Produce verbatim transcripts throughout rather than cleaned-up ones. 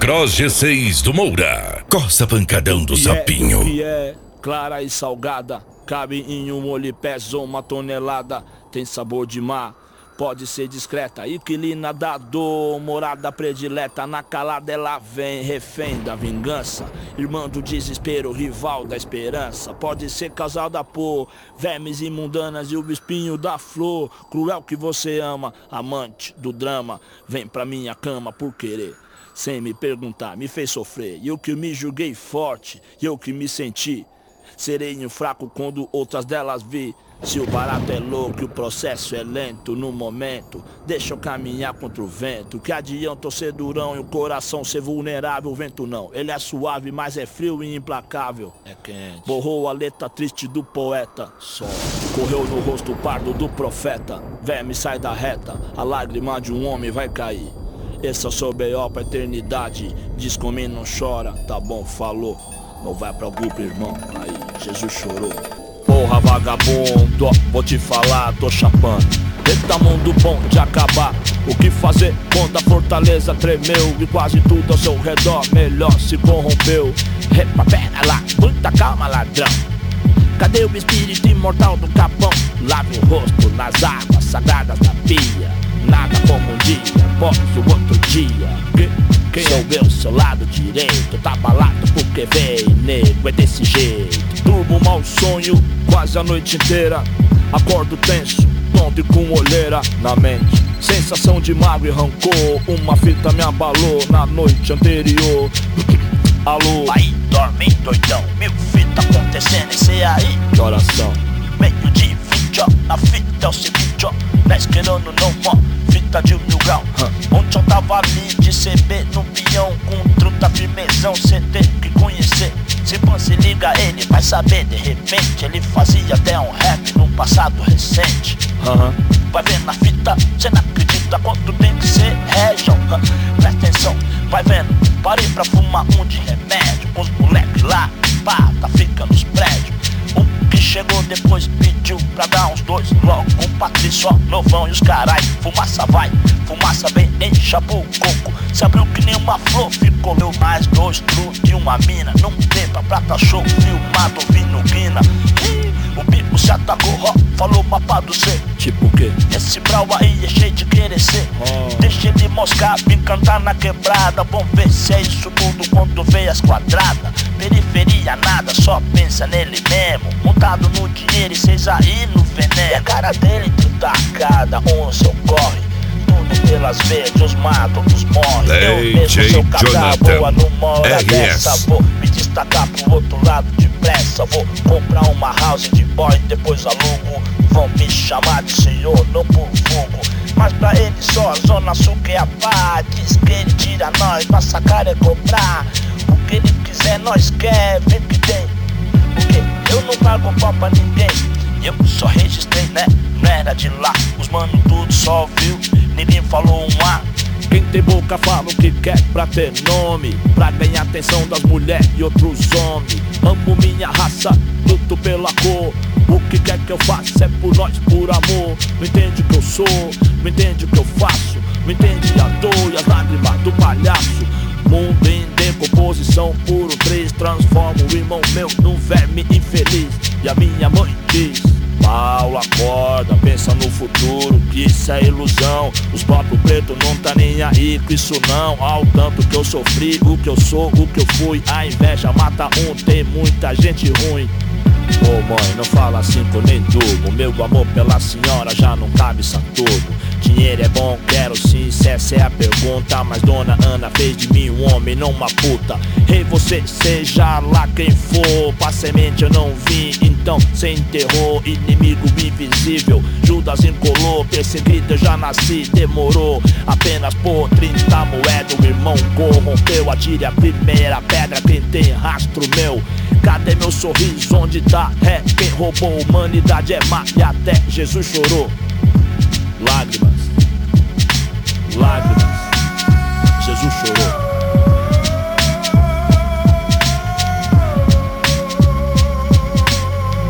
Cross G seis do Moura. Coça pancadão do sapinho. Que é clara e salgada, cabe em um molho e pesa uma tonelada. Tem sabor de mar, pode ser discreta, inquilina da dor, morada predileta. Na calada ela vem, refém da vingança, irmã do desespero, rival da esperança. Pode ser causada por vermes imundanas e o espinho da flor. Cruel que você ama, amante do drama, vem pra minha cama por querer, sem me perguntar, me fez sofrer. E eu que me julguei forte, e eu que me senti sereno fraco quando outras delas vi. Se o barato é louco e o processo é lento, no momento deixa eu caminhar contra o vento. Que adianta eu ser durão e o coração ser vulnerável? O vento não, ele é suave, mas é frio e implacável. É quente. Borrou a letra triste do poeta, só correu no rosto pardo do profeta. Verme sai da reta, a lágrima de um homem vai cair. Esse é o seu B O pra eternidade. Diz comigo, não chora, tá bom, falou. Não vai pra grupo, irmão, aí Jesus chorou. Porra vagabundo, ó, vou te falar, tô chapando. Eita mundo bom de acabar. O que fazer quando a fortaleza tremeu e quase tudo ao seu redor melhor se corrompeu? Epa, pera lá, muita calma, ladrão. Cadê o espírito imortal do capão? Lave o rosto nas águas sagradas da pia. Nada como um dia após o outro dia. Que? Quem sou eu, seu lado direito? Tá balado porque veio, nego, é desse jeito. Durmo mau sonho quase a noite inteira. Acordo tenso, tonto e com olheira na mente. Sensação de mágoa e rancor. Uma fita me abalou na noite anterior. Alô? Aí dorme doidão, mil fita acontecendo, esse aí. Que oração? Meio de vinte, ó, na fita é o seguinte, ó. Dez querendo não, ó, fita de mil grau. Huh. Ontem eu tava ali de C B no peão, com truta firmezão, cê tem que conhecer. Se você liga ele vai saber, de repente ele fazia até um rap num passado recente. Uhum. Vai vendo na fita, cê não acredita quanto tem que ser région. Presta atenção, vai vendo, parei pra fumar um de remédio. Os moleques lá, pá, tá fica nos prédios. O que chegou depois pediu pra dar uns dois logo. Com Patrício, ó, novão e os carai. Fumaça vai, fumaça vem, deixa pro coco. Se abriu que nem uma flor, ficou eu mais dois tru de uma mina. Não beba prata show, filmado, ouvindo guina. O bico se atacou, ó, falou mapa do C. Tipo o quê? Esse brau aí é cheio de querer ser. Oh. Deixa ele moscar, vem cantar na quebrada. Vamos ver se é isso tudo quando vê as quadradas. Periferia nada, só pensa nele mesmo. Montado no dinheiro e cês aí no veneno. E a cara dele tacada, onça ocorre. Tudo pelas veias, uns matam, outros morrem. Eu mesmo sou casal, boa numa hora dessa. Vou me destacar pro outro lado depressa. Vou comprar uma house de boy, depois alugo. Vão me chamar de senhor, não por fogo. Mas pra ele só a zona sul que é a paz. Diz que ele tira nós, nossa cara é cobrar. O que ele quiser nós quer, vê que tem. Porque eu não pago pau pra ninguém. Eu só registrei, né, não era de lá. Os mano tudo só ouviu, ninguém falou um A. Quem tem boca fala o que quer pra ter nome, pra ganhar atenção das mulheres e outros homens. Amo minha raça, luto pela cor. O que quer que eu faça é por nós, por amor. Não entende o que eu sou, não entende o que eu faço. Não entende a dor e as lágrimas do palhaço. Mundo em decomposição, puro três. Transforma o irmão meu num verme infeliz. E a minha mãe diz: Paulo, acorda, pensa no futuro, que isso é ilusão. Os próprios pretos não tá nem aí com isso não. Ao tanto que eu sofri, o que eu sou, o que eu fui. A inveja mata um, tem muita gente ruim. Ô oh, mãe, não fala assim que eu nem durmo. Meu amor pela senhora já não cabe Santurbo. Dinheiro é bom, quero sim, se essa é a pergunta. Mas dona Ana fez de mim um homem, não uma puta. Rei, você seja lá quem for, pra semente eu não vim, então cê enterrou. Inimigo invisível, Judas encolou. Perseguido eu já nasci, demorou. Apenas por trinta moedas o irmão corrompeu. Atire a primeira pedra quem tem rastro meu. Cadê meu sorriso, onde tá? É quem roubou a humanidade é má e até Jesus chorou. Lágrimas, lágrimas, Jesus chorou.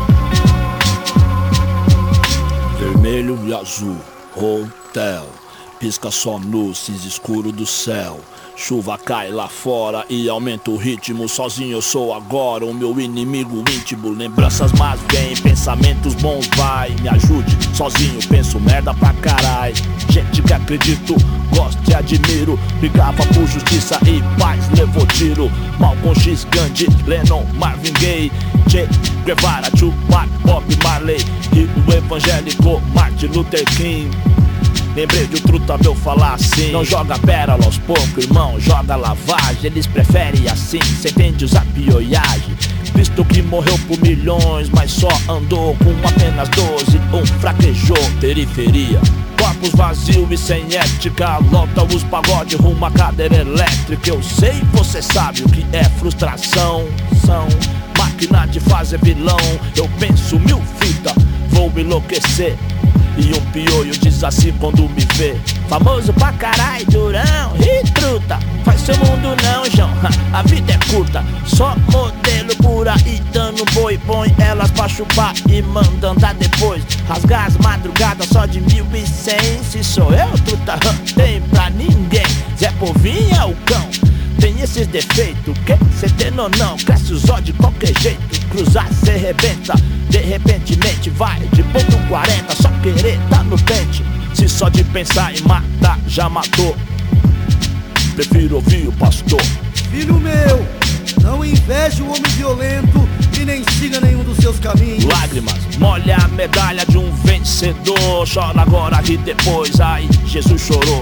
Vermelho e azul, hotel. Pisca só no cinza escuro do céu. Chuva cai lá fora e aumenta o ritmo. Sozinho eu sou agora o meu inimigo íntimo. Lembranças más vêm, pensamentos bons vai. Me ajude, sozinho penso merda pra carai. Gente que acredito, gosto e admiro. Brigava por justiça e paz, levou tiro. Malcolm X, Gandhi, Lennon, Marvin Gaye, Che Guevara, Tupac, Bob Marley e o evangélico Martin Luther King. Lembrei de um truta meu falar assim: não joga pérola aos poucos, irmão, joga lavagem. Eles preferem assim, cê entende usar pioiagem. Cristo que morreu por milhões, mas só andou com apenas doze, um fraquejou. Periferia, corpos vazios e sem ética. Lota os pagode rumo à cadeira elétrica. Eu sei, você sabe o que é frustração. São máquina de fazer vilão. Eu penso mil fitas, vou enlouquecer. E um pioio diz assim quando me vê: famoso pra carai, durão, e truta. Faz seu mundo não, João, a vida é curta. Só modelo por aí dando boi. Põe elas pra chupar e manda andar depois. Rasgar as madrugadas só de mil e cem. Se sou eu, truta, tem pra ninguém. Zé Povinho é o cão, tem esses defeitos, que cê tem ou não? Cresce os olhos de qualquer jeito. Cruzar cê rebenta, de repentemente vai de ponto quarenta. Só querer tá no pente. Se só de pensar em matar já matou, prefiro ouvir o pastor. Filho meu, não inveje o homem violento e nem siga nenhum dos seus caminhos. Lágrimas, molha a medalha de um vencedor. Chora agora e depois, ai, Jesus chorou.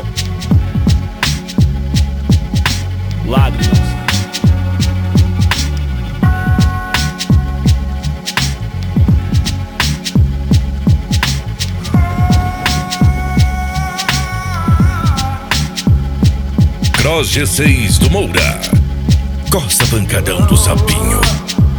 Lágrimas. Cross G seis do Moura. Costa Pancadão do Sapinho.